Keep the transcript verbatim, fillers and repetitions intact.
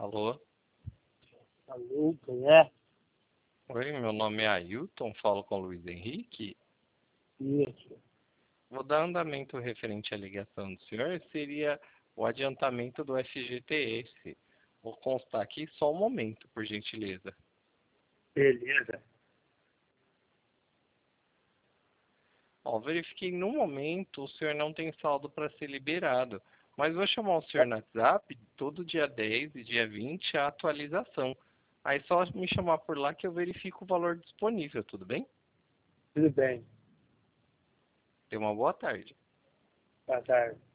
Alô? Alô, quem é? Oi, meu nome é Ailton, falo com o Luiz Henrique. Isso. Vou dar andamento referente à ligação do senhor, seria o adiantamento do F G T S. Vou constar aqui só um momento, por gentileza. Beleza. Ó, verifiquei no momento o senhor não tem saldo para ser liberado, mas vou chamar o senhor no WhatsApp todo dia dez e dia vinte a atualização. Aí só me chamar por lá que eu verifico o valor disponível, tudo bem? Tudo bem. Tenha uma boa tarde. Boa tarde.